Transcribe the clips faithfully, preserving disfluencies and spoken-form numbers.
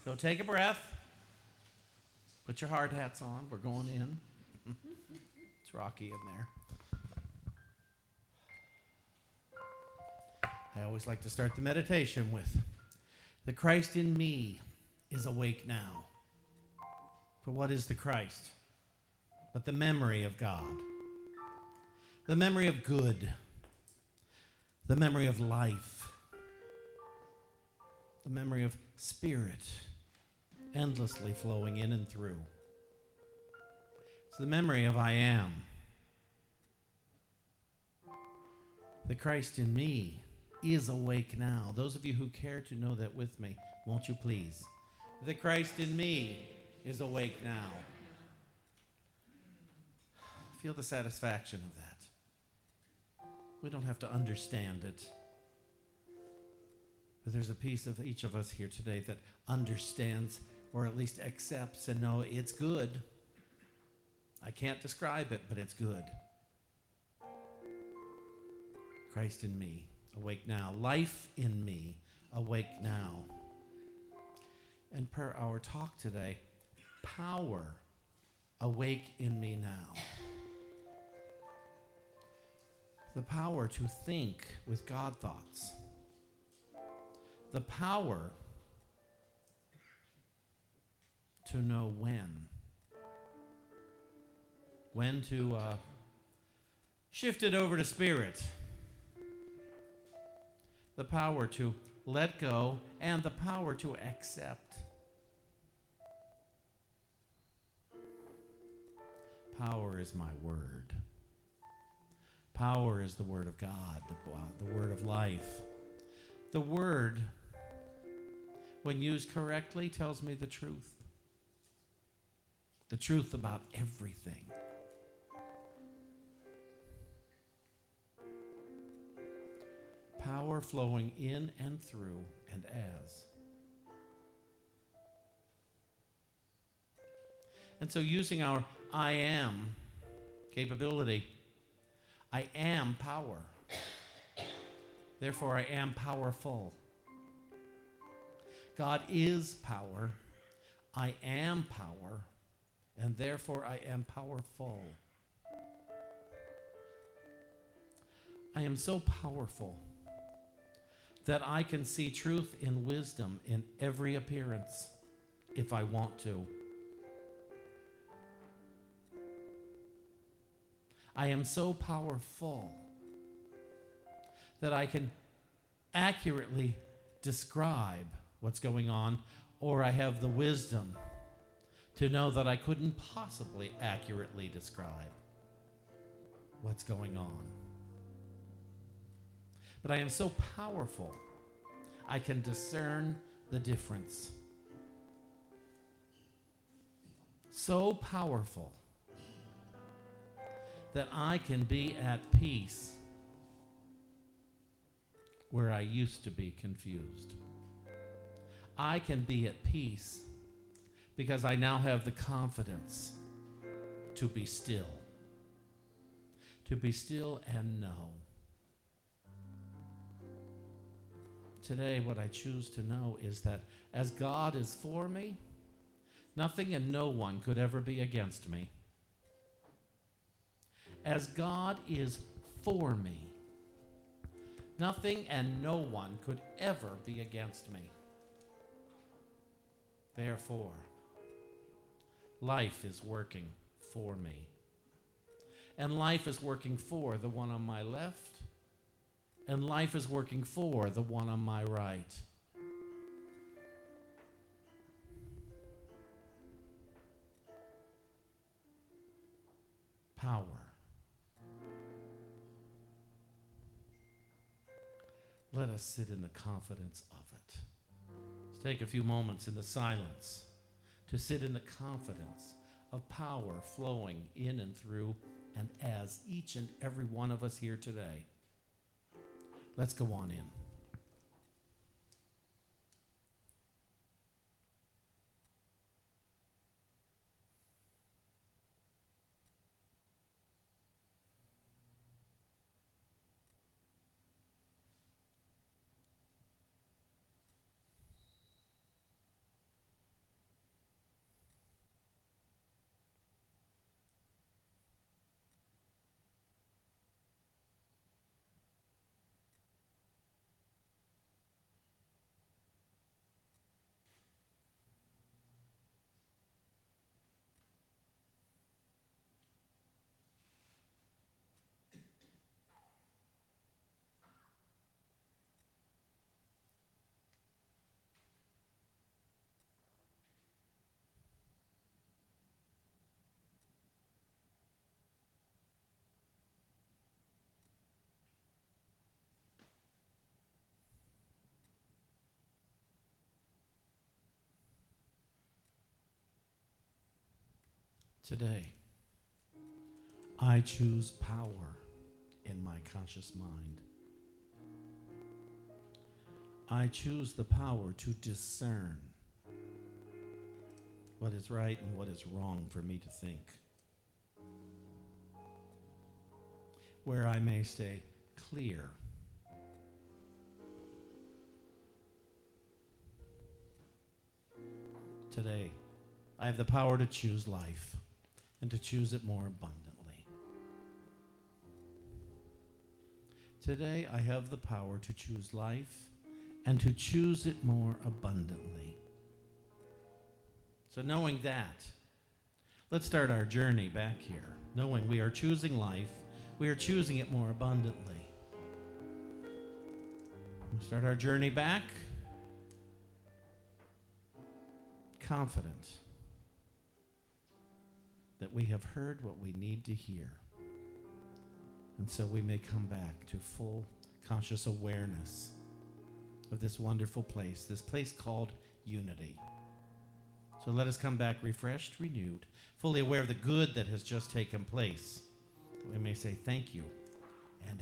So take a breath. Put your hard hats on. We're going in. It's rocky in there. I always like to start the meditation with, the Christ in me is awake now. For what is the Christ? But the memory of God. The memory of good. The memory of life. The memory of spirit endlessly flowing in and through. It's the memory of I am. The Christ in me is awake now. Those of you who care to know that with me, won't you please? The Christ in me is awake now. Feel the satisfaction of that. We don't have to understand it. But there's a piece of each of us here today that understands, or at least accepts and know it's good. I can't describe it, but it's good. Christ in me, awake now. Life in me, awake now. And per our talk today, power, awake in me now. The power to think with God thoughts. The power to know when. When to uh, shift it over to spirit. The power to let go and the power to accept. Power is my word. Power is the word of God, the, the word of life. The word, when used correctly, tells me the truth. The truth about everything. Power flowing in and through and as. And so using our I am capability, I am power. Therefore, I am powerful. God is power. I am power. And therefore, I am powerful. I am so powerful that I can see truth and wisdom in every appearance if I want to. I am so powerful that I can accurately describe what's going on, or I have the wisdom to know that I couldn't possibly accurately describe what's going on. But I am so powerful, I can discern the difference. So powerful that I can be at peace where I used to be confused. I can be at peace because I now have the confidence to be still. To be still and know. Today, what I choose to know is that as God is for me, nothing and no one could ever be against me. As God is for me, nothing and no one could ever be against me. Therefore, life is working for me. And life is working for the one on my left, and life is working for the one on my right. Power. Let us sit in the confidence of it. Let's take a few moments in the silence to sit in the confidence of power flowing in and through and as each and every one of us here today. Let's go on in. Today, I choose power in my conscious mind. I choose the power to discern what is right and what is wrong for me to think, where I may stay clear. Today, I have the power to choose life and to choose it more abundantly. Today, I have the power to choose life and to choose it more abundantly. So knowing that, let's start our journey back here, knowing we are choosing life, we are choosing it more abundantly. We'll start our journey back, confident that we have heard what we need to hear. And so we may come back to full conscious awareness of this wonderful place, this place called unity. So let us come back refreshed, renewed, fully aware of the good that has just taken place. We may say thank you and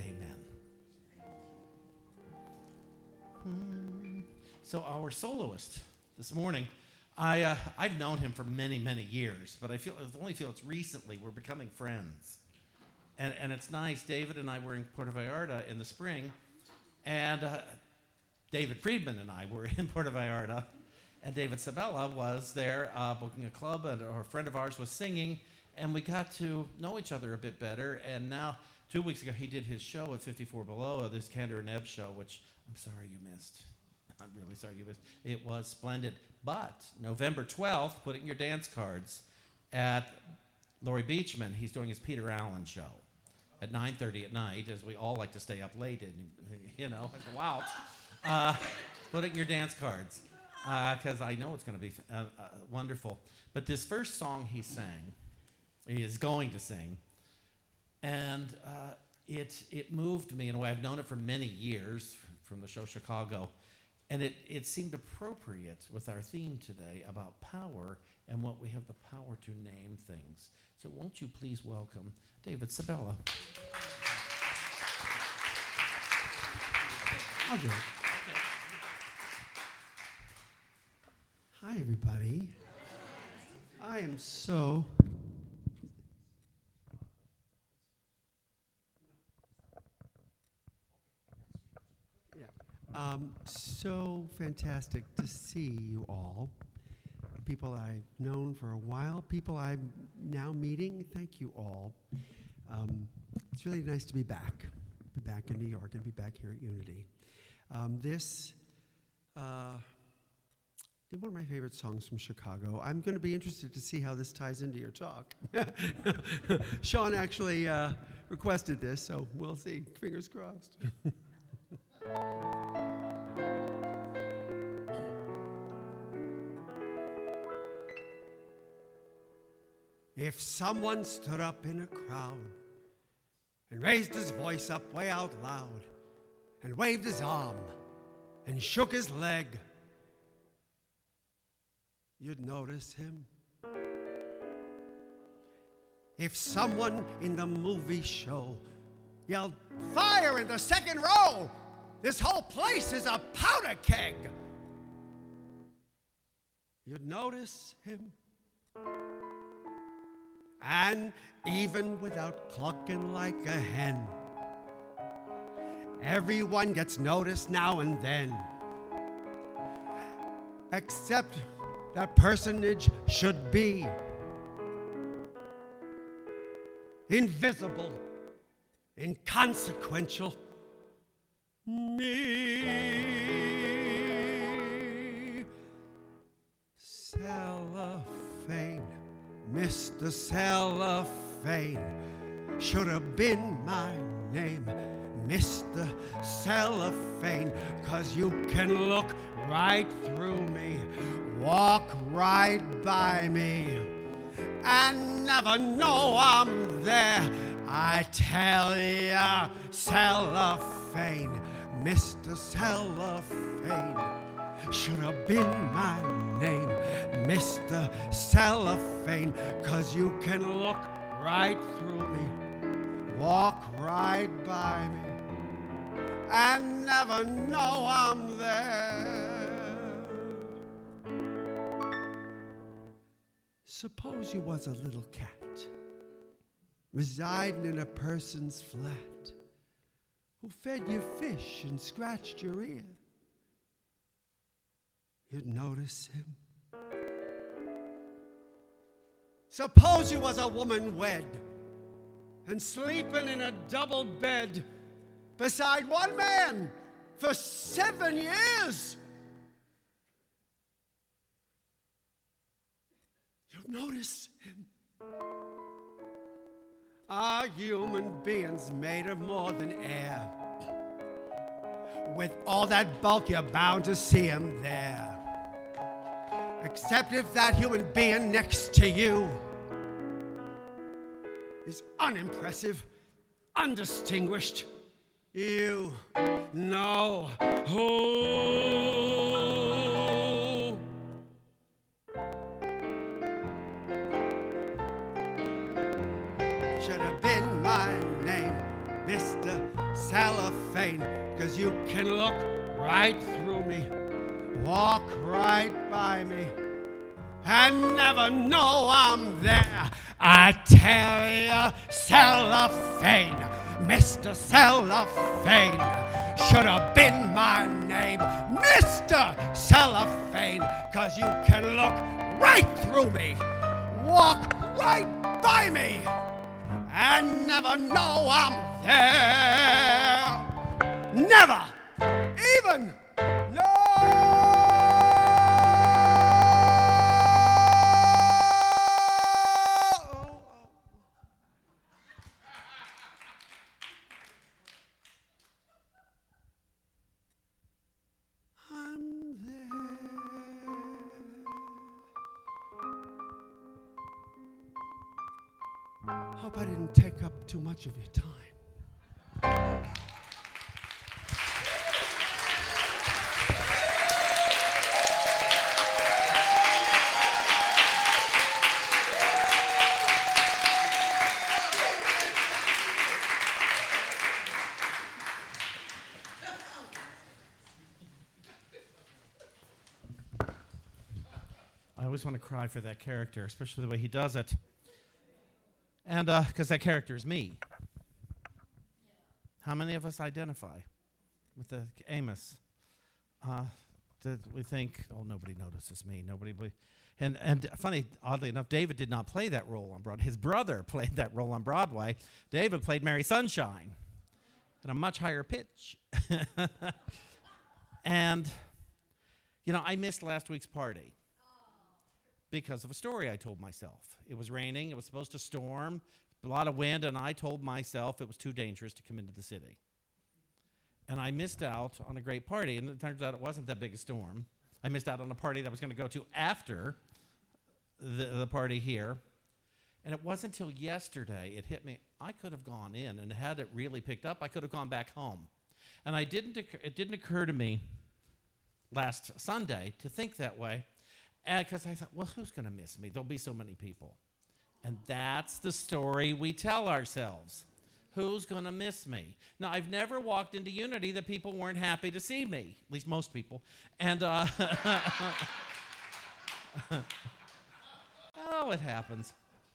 amen. So our soloist this morning, I, uh, I've known him for many, many years, but I feel I only feel it's recently we're becoming friends. And, and it's nice. David and I were in Puerto Vallarta in the spring, and uh, David Friedman and I were in Puerto Vallarta, and David Sabella was there uh, booking a club, and a friend of ours was singing, and we got to know each other a bit better. And now, two weeks ago, he did his show at fifty-four Below, this Candor and Ebb show, which I'm sorry you missed. I'm really sorry you missed. It was splendid. But November twelfth, put it in your dance cards, at Laurie Beachman, he's doing his Peter Allen show at nine thirty at night, as we all like to stay up late, and you know, wow. Uh, put it in your dance cards, because uh, I know it's going to be uh, uh, wonderful. But this first song he sang, he is going to sing, and uh, it it moved me in a way. I've known it for many years from the show Chicago, and it, it seemed appropriate with our theme today about power and what we have the power to name things. So won't you please welcome David Sabella. I'll do it. Hi, everybody. I am so yeah, um, so fantastic to see you all. People I've known for a while, people I'm now meeting. Thank you all. Um, it's really nice to be back, be back in New York, and be back here at Unity. Um, this. Uh, One of my favorite songs from Chicago. I'm going to be interested to see how this ties into your talk. Sean actually uh, requested this, so we'll see. Fingers crossed. If someone stood up in a crowd and raised his voice up way out loud and waved his arm and shook his leg, you'd notice him. If someone in the movie show yelled, "Fire in the second row! This whole place is a powder keg!" you'd notice him. And even without clucking like a hen, everyone gets noticed now and then. Except that personage should be invisible, inconsequential. Me. Cellophane, Mister Cellophane, should have been my name. Mister Cellophane, 'cause you can look right through me, walk right by me, and never know I'm there. I tell ya, Cellophane, Mister Cellophane, should have been my name. Mister Cellophane, 'cause you can look right through me, walk right by me, and never know I'm there. Suppose you was a little cat residing in a person's flat who fed you fish and scratched your ear. You'd notice him. Suppose you was a woman wed and sleeping in a double bed beside one man for seven years. You'd notice him. Our human beings made of more than air. With all that bulk, you're bound to see him there. Except if that human being next to you is unimpressive, undistinguished. You know who. Should have been my name, Mister Cellophane, 'cause you can look right through me, walk right by me, and never know I'm there. I tell you, Cellophane, Mister Cellophane, should have been my name, Mister Cellophane, 'cause you can look right through me, walk right by me, and never know I'm there. Never even know. I'm there. Hope I didn't take up too much of your time. I always want to cry for that character, especially the way he does it. And because uh, that character is me. How many of us identify with the Amos? Uh, did we think, oh, nobody notices me. Nobody. Be-. And and funny, oddly enough, David did not play that role on Broadway. His brother played that role on Broadway. David played Mary Sunshine at a much higher pitch. And, you know, I missed last week's party because of a story I told myself. It was raining, it was supposed to storm, a lot of wind, and I told myself it was too dangerous to come into the city. And I missed out on a great party, and it turns out it wasn't that big a storm. I missed out on a party that I was going to go to after the, the party here. And it wasn't until yesterday it hit me. I could have gone in, and had it really picked up, I could have gone back home. And I didn't. It didn't occur to me last Sunday to think that way, because I thought, well, who's going to miss me? There'll be so many people. And that's the story we tell ourselves. Who's going to miss me? Now, I've never walked into Unity that people weren't happy to see me, at least most people. And, uh, oh, it happens.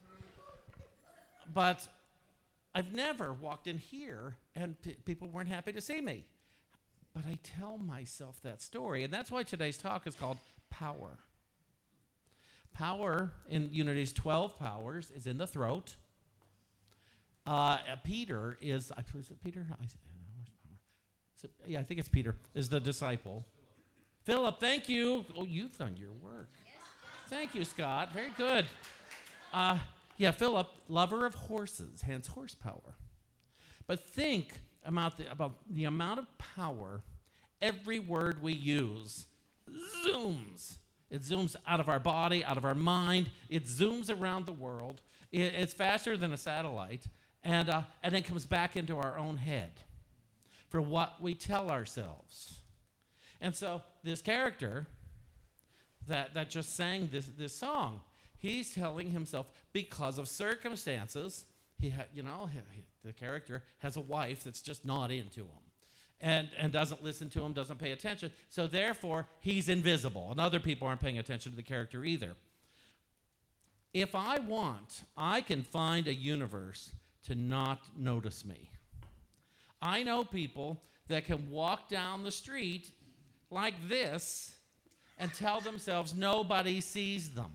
But I've never walked in here and p- people weren't happy to see me. But I tell myself that story, and that's why today's talk is called Power. Power in Unity's twelve powers is in the throat. Uh, Peter is, is it Peter? I, is it, yeah, I think it's Peter, is the disciple. Philip, thank you. Oh, you've done your work. Thank you, Scott. Very good. Uh, yeah, Philip, lover of horses, hence horsepower. But think about the, about the amount of power every word we use zooms. It zooms out of our body, out of our mind. It zooms around the world. It, it's faster than a satellite. And, uh, and then comes back into our own head for what we tell ourselves. And so this character, that, that just sang this, this song. He's telling himself because of circumstances, he ha, you know, he, he, the character has a wife that's just not into him and, and doesn't listen to him, doesn't pay attention. So therefore, he's invisible, and other people aren't paying attention to the character either. If I want, I can find a universe to not notice me. I know people that can walk down the street like this and tell themselves nobody sees them.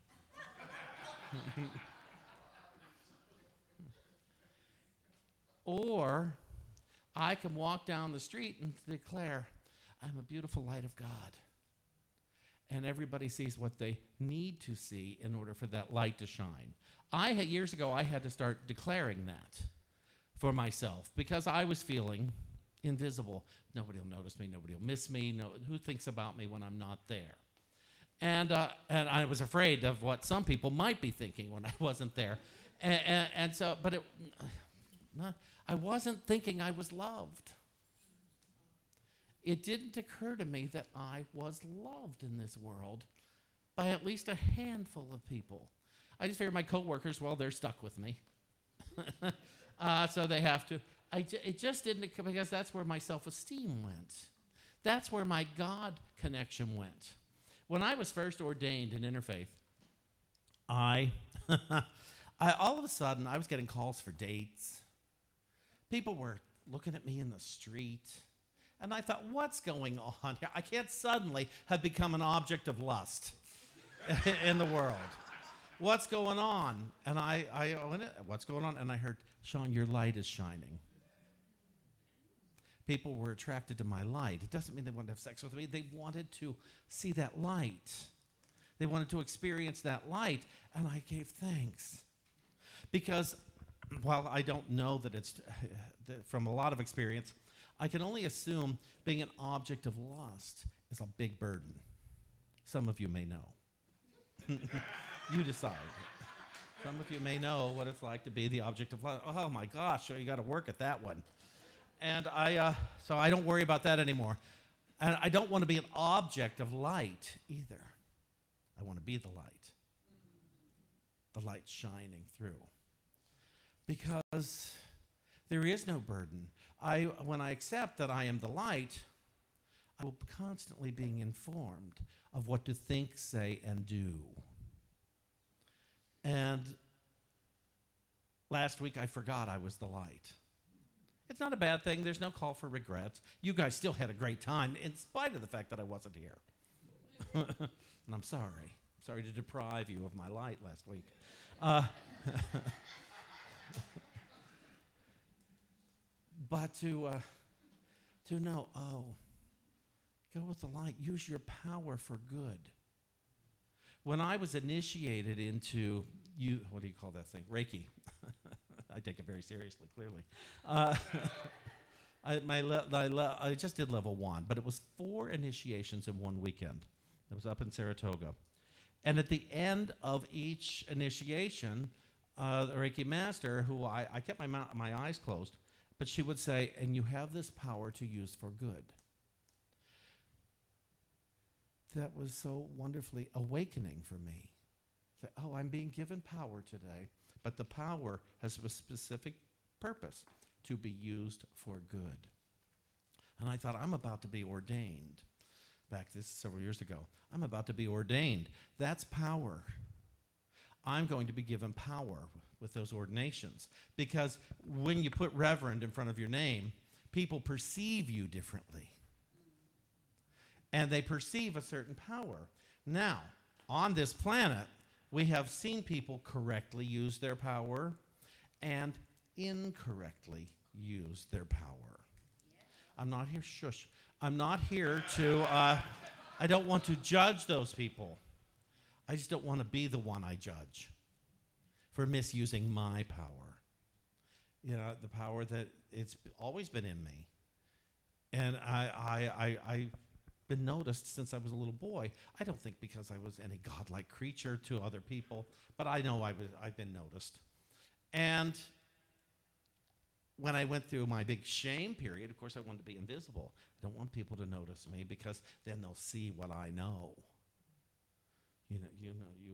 Or I can walk down the street and declare, I'm a beautiful light of God. And everybody sees what they need to see in order for that light to shine. I had, years ago, I had to start declaring that for myself because I was feeling invisible. Nobody will notice me. Nobody will miss me. No, who thinks about me when I'm not there? And, uh, and I was afraid of what some people might be thinking when I wasn't there. And, and, and so, but it, not, I wasn't thinking I was loved. It didn't occur to me that I was loved in this world by at least a handful of people. I just figured my coworkers, well, they're stuck with me. uh, so they have to. I j- it just didn't, because that's where my self-esteem went. That's where my God connection went. When I was first ordained in Interfaith, I, I all of a sudden, I was getting calls for dates. People were looking at me in the street. And I thought, what's going on here? I can't suddenly have become an object of lust in the world. What's going on? And I, I went, what's going on? And I heard, Sean, your light is shining. People were attracted to my light. It doesn't mean they wanted to have sex with me. They wanted to see that light. They wanted to experience that light, and I gave thanks. Because while I don't know that it's, that from a lot of experience, I can only assume being an object of lust is a big burden. Some of you may know. You decide. Some of you may know what it's like to be the object of lust. Oh my gosh, so you got to work at that one. And I, uh, so I don't worry about that anymore. And I don't want to be an object of light either. I want to be the light. The light shining through. Because there is no burden. I, when I accept that I am the light, I will be constantly being informed of what to think, say, and do. And last week I forgot I was the light. It's not a bad thing. There's no call for regrets. You guys still had a great time in spite of the fact that I wasn't here. And I'm sorry. Sorry to deprive you of my light last week. Uh, but to, uh, to know, oh, go with the light. Use your power for good. When I was initiated into, you, what do you call that thing? Reiki. I take it very seriously, clearly. Uh, I, my le- my le- I just did level one, but it was four initiations in one weekend. It was up in Saratoga. And at the end of each initiation, uh, the Reiki master, who I, I kept my, mouth, my eyes closed, but she would say, and you have this power to use for good. That was so wonderfully awakening for me. That, oh, I'm being given power today. But the power has a specific purpose, to be used for good. And I thought, I'm about to be ordained. Back this several years ago. I'm about to be ordained. That's power. I'm going to be given power with those ordinations. Because when you put reverend in front of your name, people perceive you differently. And they perceive a certain power. Now, on this planet, we have seen people correctly use their power and incorrectly use their power. I'm not here, shush. I'm not here to, uh, I don't want to judge those people. I just don't want to be the one I judge for misusing my power. You know, the power that it's always been in me. And I, I, I, I been noticed since I was a little boy. I don't think because I was any godlike creature to other people, but I know I was, I've been noticed. And when I went through my big shame period, of course I wanted to be invisible. I don't want people to notice me because then they'll see what I know.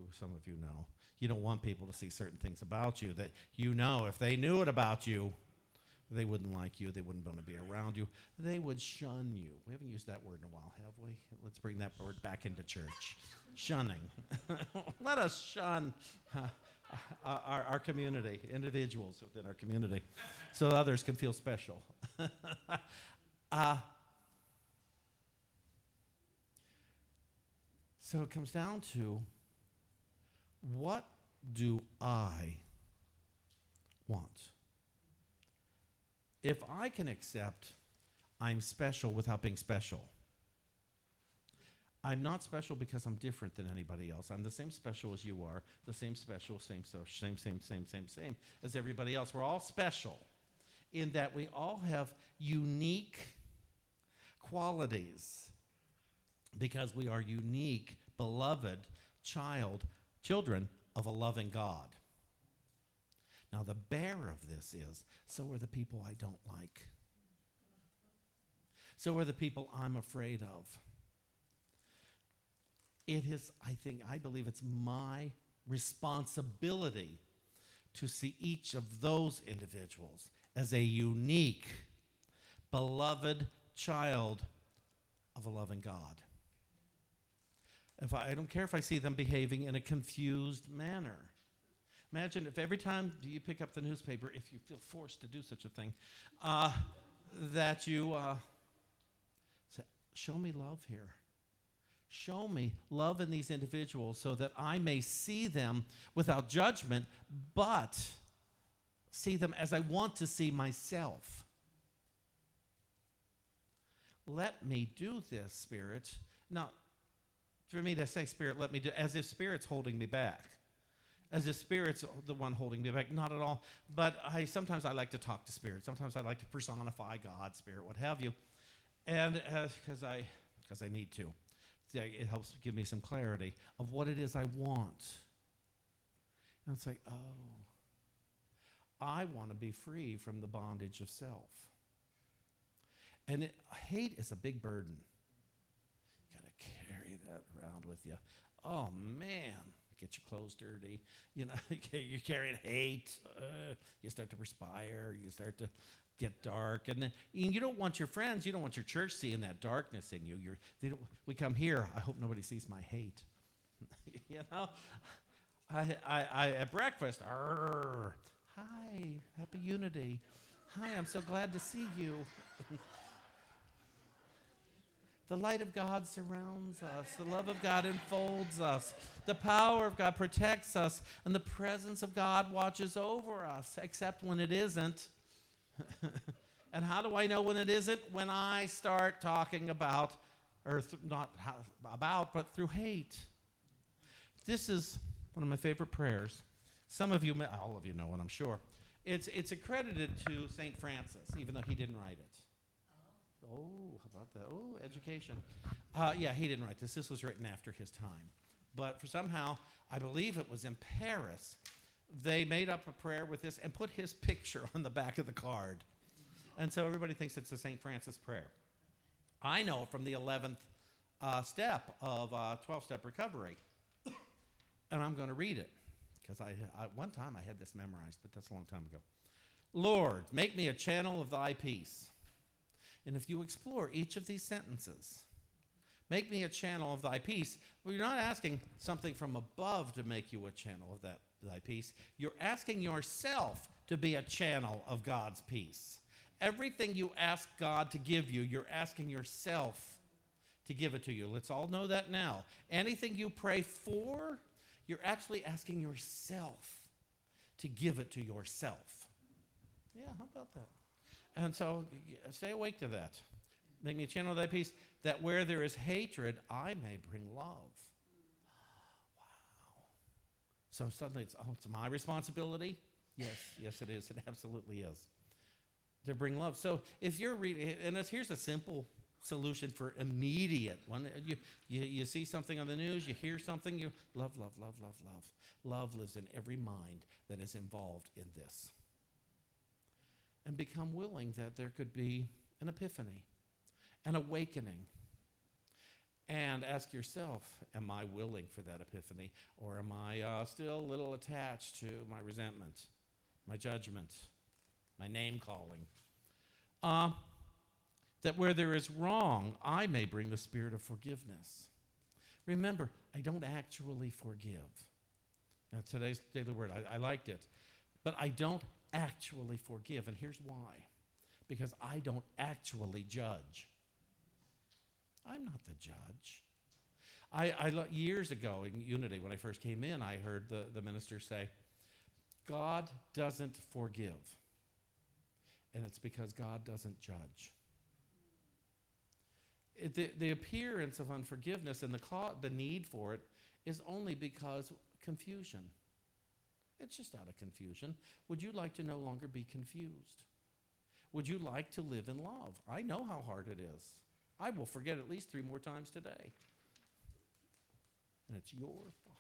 some of you know. You don't want people to see certain things about you that you know if they knew it about you, they wouldn't like you. They wouldn't want to be around you. They would shun you. We haven't used that word in a while, have we? Let's bring that word back into church. Shunning. Let us shun uh, our, our community, individuals within our community, so others can feel special. uh, so it comes down to, what do I want? If I can accept I'm special without being special, I'm not special because I'm different than anybody else. I'm the same special as you are, the same special, same, so, same, same, same, same, same as everybody else. We're all special in that we all have unique qualities because we are unique, beloved child, children of a loving God. Now, the bear of this is, so are the people I don't like. So are the people I'm afraid of. It is, I think, I believe it's my responsibility to see each of those individuals as a unique, beloved child of a loving God. If I, I don't care if I see them behaving in a confused manner. Imagine if every time you pick up the newspaper, if you feel forced to do such a thing, uh, that you uh, say, show me love here. Show me love in these individuals so that I may see them without judgment, but see them as I want to see myself. Let me do this, Spirit. Now, for me to say, Spirit, let me do, as if Spirit's holding me back. As if Spirit's the one holding me back. Not at all. But I sometimes I like to talk to Spirit. Sometimes I like to personify God, Spirit, what have you. And because uh, I, because I need to. It helps give me some clarity of what it is I want. And it's like, oh, I want to be free from the bondage of self. And it, hate is a big burden. You got to carry that around with you. Oh, man. Get your clothes dirty. You know, you're carrying hate. Uh, you start to perspire. You start to get dark. And then and you don't want your friends, you don't want your church seeing that darkness in you. You're, they don't, we come here, I hope nobody sees my hate. You know? I, I, I at breakfast, arr, hi, happy unity. Hi, I'm so glad to see you. The light of God surrounds us. The love of God enfolds us. The power of God protects us. And the presence of God watches over us, except when it isn't. And how do I know when it isn't? When I start talking about, or th- not how, about, but through hate. This is one of my favorite prayers. Some of you, may, all of you know it, I'm sure. It's, it's accredited to Saint Francis, even though he didn't write it. Oh, how about that? Oh, education. Uh, yeah, he didn't write this. This was written after his time. But for somehow, I believe it was in Paris, they made up a prayer with this and put his picture on the back of the card. And so everybody thinks it's the Saint Francis prayer. I know from the eleventh uh, step of uh, twelve-step recovery. And I'm going to read it. Because I, I, one time I had this memorized, but that's a long time ago. Lord, make me a channel of thy peace. And if you explore each of these sentences, make me a channel of thy peace. Well, you're not asking something from above to make you a channel of that thy peace. You're asking yourself to be a channel of God's peace. Everything you ask God to give you, you're asking yourself to give it to you. Let's all know that now. Anything you pray for, you're actually asking yourself to give it to yourself. Yeah, how about that? And so stay awake to that. Make me a channel of thy peace, that where there is hatred, I may bring love. Wow. So suddenly it's, oh, it's my responsibility? Yes, yes it is. It absolutely is. To bring love. So if you're reading, and it's, here's a simple solution for immediate one. You, you, you see something on the news, you hear something, you love, love, love, love, love. Love lives in every mind that is involved in this. And become willing that there could be an epiphany, an awakening. And ask yourself, am I willing for that epiphany? Or am I uh, still a little attached to my resentment, my judgment, my name calling? Uh, that where there is wrong, I may bring the spirit of forgiveness. Remember, I don't actually forgive. Now, today's daily word, I, I liked it. But I don't actually forgive. And here's why. Because I don't actually judge. I'm not the judge. I, I years ago in Unity, when I first came in, I heard the, the minister say, God doesn't forgive. And it's because God doesn't judge. It, the, the appearance of unforgiveness and the, ca- the need for it is only because confusion. It's just out of confusion. Would you like to no longer be confused? Would you like to live in love? I know how hard it is. I will forget at least three more times today. And it's your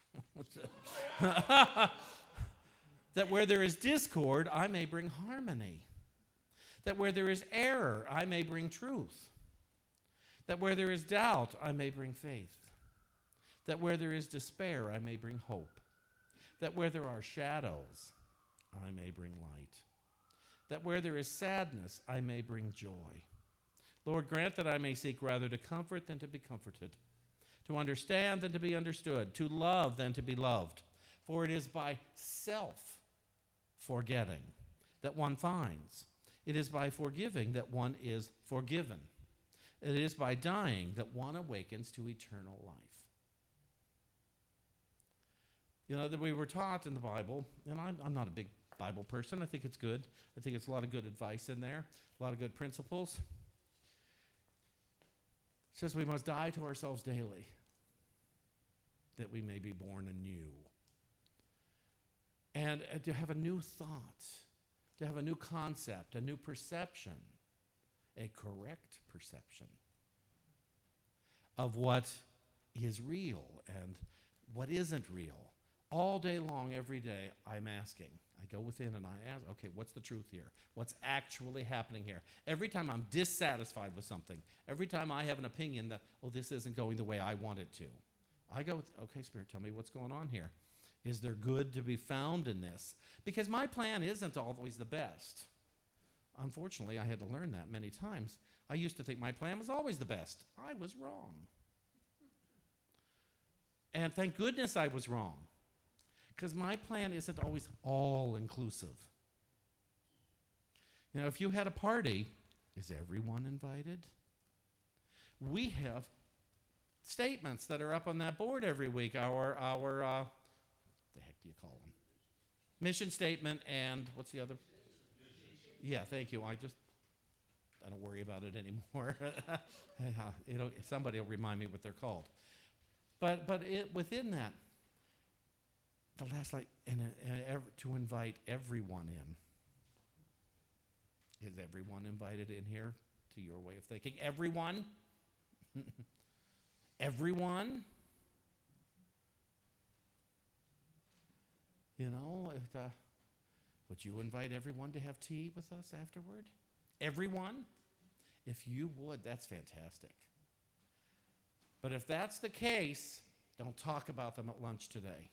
fault. That where there is discord, I may bring harmony. That where there is error, I may bring truth. That where there is doubt, I may bring faith. That where there is despair, I may bring hope. That where there are shadows, I may bring light. That where there is sadness, I may bring joy. Lord, grant that I may seek rather to comfort than to be comforted, to understand than to be understood, to love than to be loved. For it is by self-forgetting that one finds. It is by forgiving that one is forgiven. It is by dying that one awakens to eternal life. You know, that we were taught in the Bible, and I'm, I'm not a big Bible person. I think it's good. I think it's a lot of good advice in there, a lot of good principles. It says we must die to ourselves daily, that we may be born anew. And uh, to have a new thought, to have a new concept, a new perception, a correct perception of what is real and what isn't real. All day long, every day, I'm asking. I go within and I ask, okay, what's the truth here? What's actually happening here? Every time I'm dissatisfied with something, every time I have an opinion that, oh, this isn't going the way I want it to, I go, okay, Spirit, tell me what's going on here. Is there good to be found in this? Because my plan isn't always the best. Unfortunately, I had to learn that many times. I used to think my plan was always the best. I was wrong. And thank goodness I was wrong. Because my plan isn't always all-inclusive. You know, if you had a party, is everyone invited? We have statements that are up on that board every week. Our, our uh, the heck do you call them? Mission statement and what's the other? Yeah, thank you. I just, I don't worry about it anymore. It'll, somebody will remind me what they're called. But, but it, within that, the last, like, and, and ev- to invite everyone in. Is everyone invited in here to your way of thinking? Everyone? Everyone? You know, if, uh, would you invite everyone to have tea with us afterward? Everyone? If you would, that's fantastic. But if that's the case, don't talk about them at lunch today.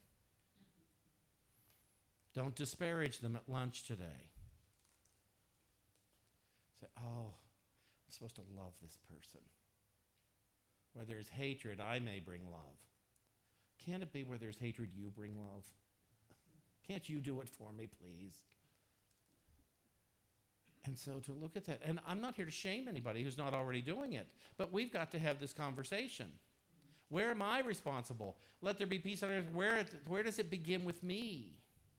Don't disparage them at lunch today. Say, oh, I'm supposed to love this person. Where there's hatred, I may bring love. Can't it be where there's hatred, you bring love? Can't you do it for me, please? And so to look at that, and I'm not here to shame anybody who's not already doing it, but we've got to have this conversation. Where am I responsible? Let there be peace on earth. Where, where does it begin with me?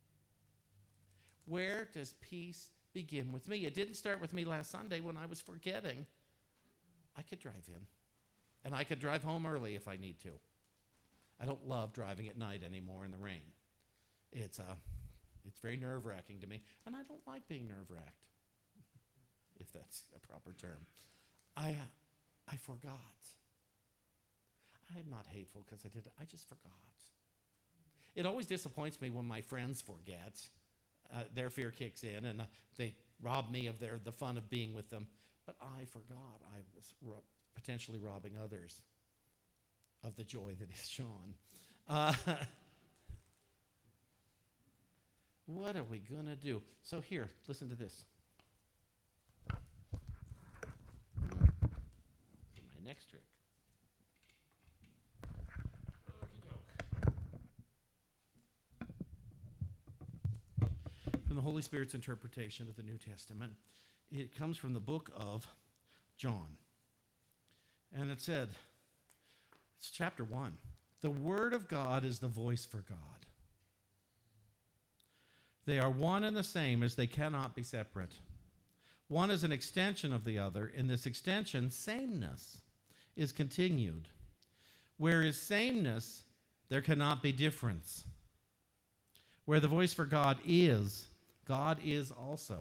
Where does peace begin with me? It didn't start with me last Sunday when I was forgetting. I could drive in, and I could drive home early if I need to. I don't love driving at night anymore in the rain. It's, uh, it's very nerve-wracking to me, and I don't like being nerve-wracked, if that's a proper term. I, uh, I forgot. I'm not hateful because I did it. I just forgot. It always disappoints me when my friends forget. Uh, their fear kicks in, and uh, they rob me of their the fun of being with them. But I forgot I was ro- potentially robbing others. of the joy that is Sean. Uh, what are we going to do? So here, listen to this. My next trick. From the Holy Spirit's interpretation of the New Testament, it comes from the book of John. And it said, it's chapter one. The Word of God is the voice for God. They are one and the same, as they cannot be separate. One is an extension of the other. In this extension, sameness is continued. Where is sameness, there cannot be difference. Where the voice for God is, God is also.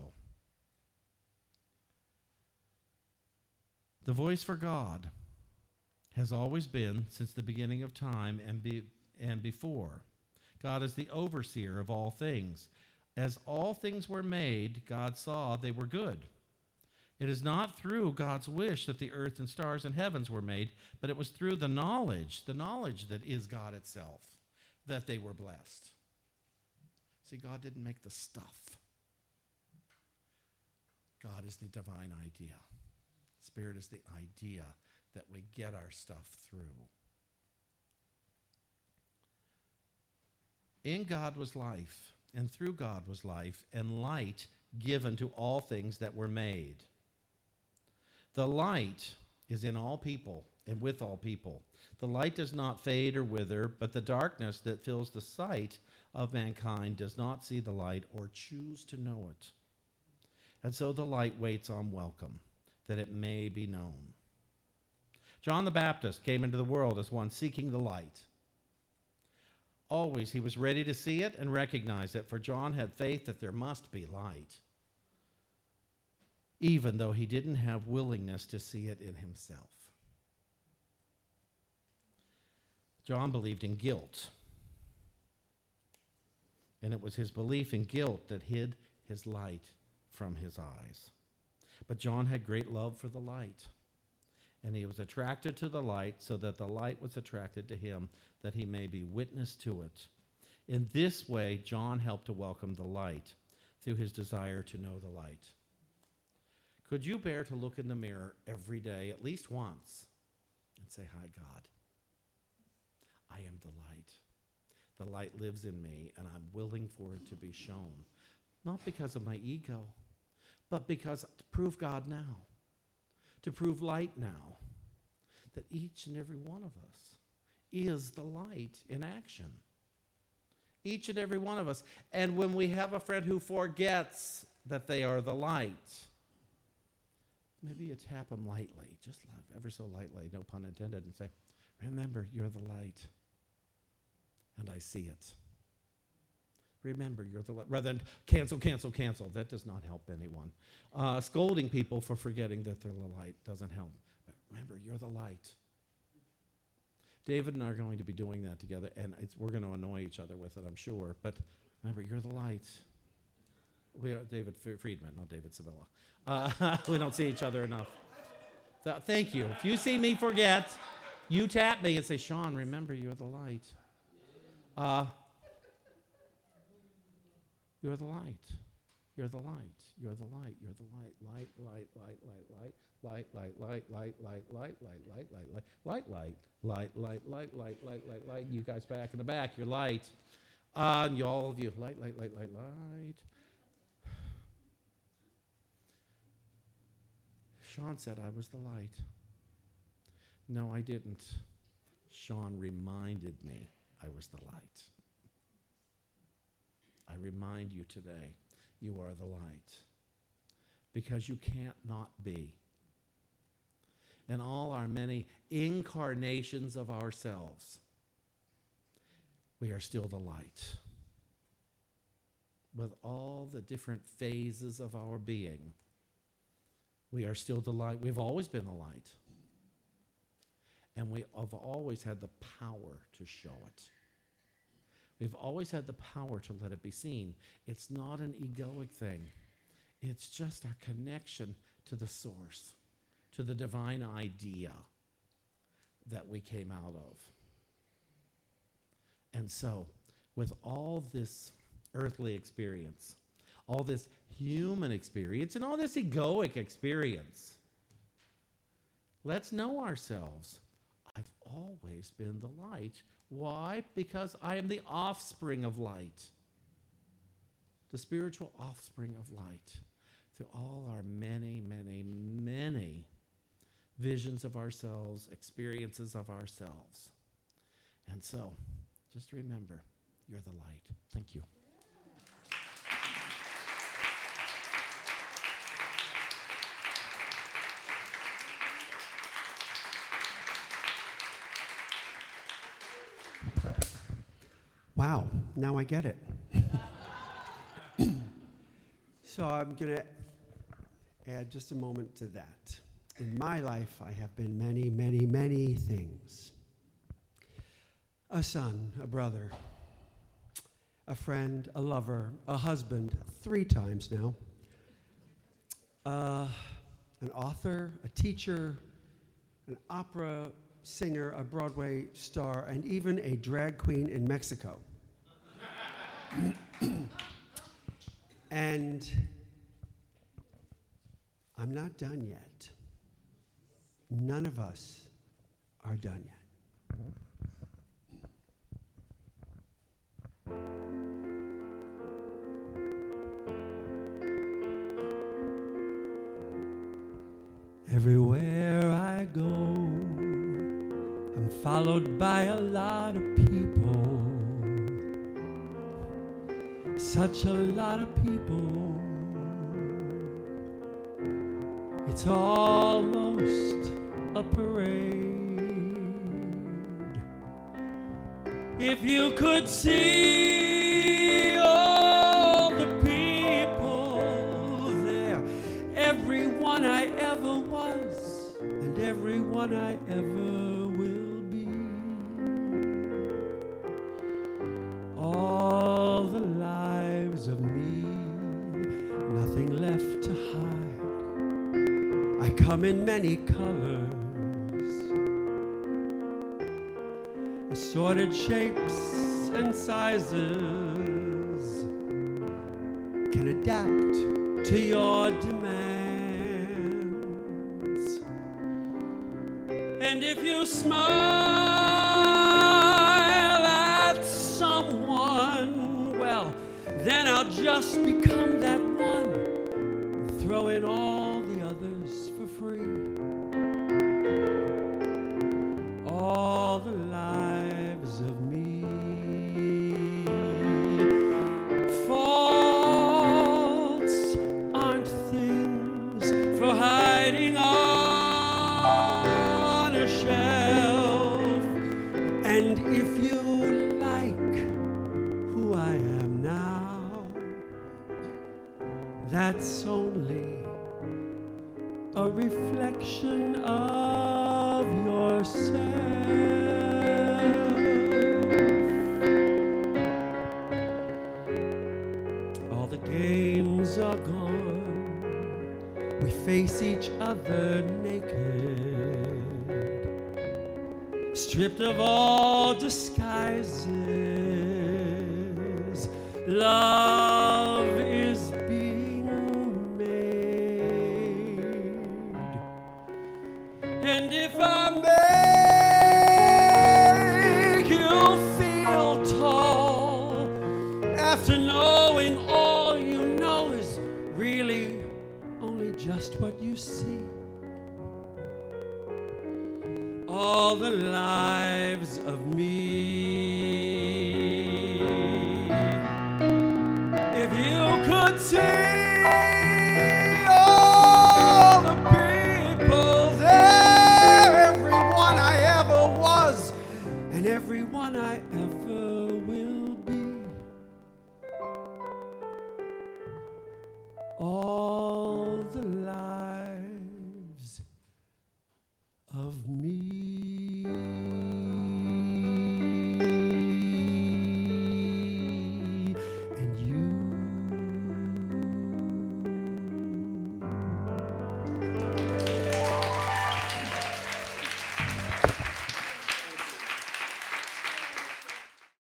The voice for God has always been since the beginning of time and, be, and before. God is the overseer of all things. As all things were made, God saw they were good. It is not through God's wish that the earth and stars and heavens were made, but it was through the knowledge, the knowledge that is God itself, that they were blessed. See, God didn't make the stuff. God is the divine idea. Spirit is the idea that we get our stuff through. In God was life, and through God was life, and light given to all things that were made. The light is in all people and with all people. The light does not fade or wither, but the darkness that fills the sight of mankind does not see the light or choose to know it. And so the light waits on welcome, that it may be known. John the Baptist came into the world as one seeking the light. Always he was ready to see it and recognize it, for John had faith that there must be light, even though he didn't have willingness to see it in himself. John believed in guilt, and it was his belief in guilt that hid his light from his eyes. But John had great love for the light, and he was attracted to the light so that the light was attracted to him, that he may be witness to it. In this way, John helped to welcome the light through his desire to know the light. Could you bear to look in the mirror every day, at least once, and say, "Hi, God, I am the light. The light lives in me, and I'm willing for it to be shown." Not because of my ego, but because to prove God now, to prove light now, that each and every one of us is the light in action. Each and every one of us. And when we have a friend who forgets that they are the light, maybe you tap them lightly, just ever so lightly, no pun intended, and say, "Remember, you're the light, and I see it. Remember, you're the light." Rather than cancel, cancel, cancel. That does not help anyone. Uh, scolding people for forgetting that they're the light doesn't help. But remember, you're the light. David and I are going to be doing that together, and it's, we're going to annoy each other with it, I'm sure. But remember, you're the light. We are David Friedman, not David Sevilla. Uh, we don't see each other enough. So, thank you. If you see me forget, you tap me and say, "Sean, remember, you're the light." Uh, you're the light. You're the light. You're the light. You're the light. Light, light, light, light, light. Light, light, light, light, light, light, light, light, light, light, light, light, light, light, light, light, light, light, light. You guys back in the back, you're light. Uh, and you all of you, light, light, light, light, light. Sean said I was the light. No, I didn't. Sean reminded me I was the light. I remind you today, you are the light. Because you can't not be. In all our many incarnations of ourselves, we are still the light. With all the different phases of our being, we are still the light. We've always been the light. And we have always had the power to show it. We've always had the power to let it be seen. It's not an egoic thing. It's just our connection to the source, to the divine idea. that we came out of. And so, with all this earthly experience, all this human experience, and all this egoic experience, let's know ourselves. I've always been the light. Why? Because I am the offspring of light, the spiritual offspring of light. Through all our many, many, many visions of ourselves, experiences of ourselves. And so, just remember, you're the light. Thank you. Wow, now I get it. So I'm going to add just a moment to that. In my life, I have been many, many, many things. A son, a brother, a friend, a lover, a husband, three times now, uh, an author, a teacher, an opera singer, a Broadway star, and even a drag queen in Mexico. And I'm not done yet. None of us are done yet. Everywhere I go, I'm followed by a lot of people. Such a lot of people. It's almost a parade. If you could see all the people there, everyone I ever was and everyone I ever will be, all the lives of me, nothing left to hide. I come in many colors, assorted shapes and sizes, can adapt to your demands. And if you smile at someone, well, then I'll just become that one, throw in all the others for free. All the lives of me. Faults aren't things for hiding on a shelf. And if you like who I am now, that's only a reflection of yourself. All the games are gone. We face each other naked, stripped of all disguises. Love is being made. And if I make you feel tall, after knowing all you know is really only just what you see, all the lives of me. If you could see all the people there, everyone I ever was and everyone I ever will be, all the lives of me.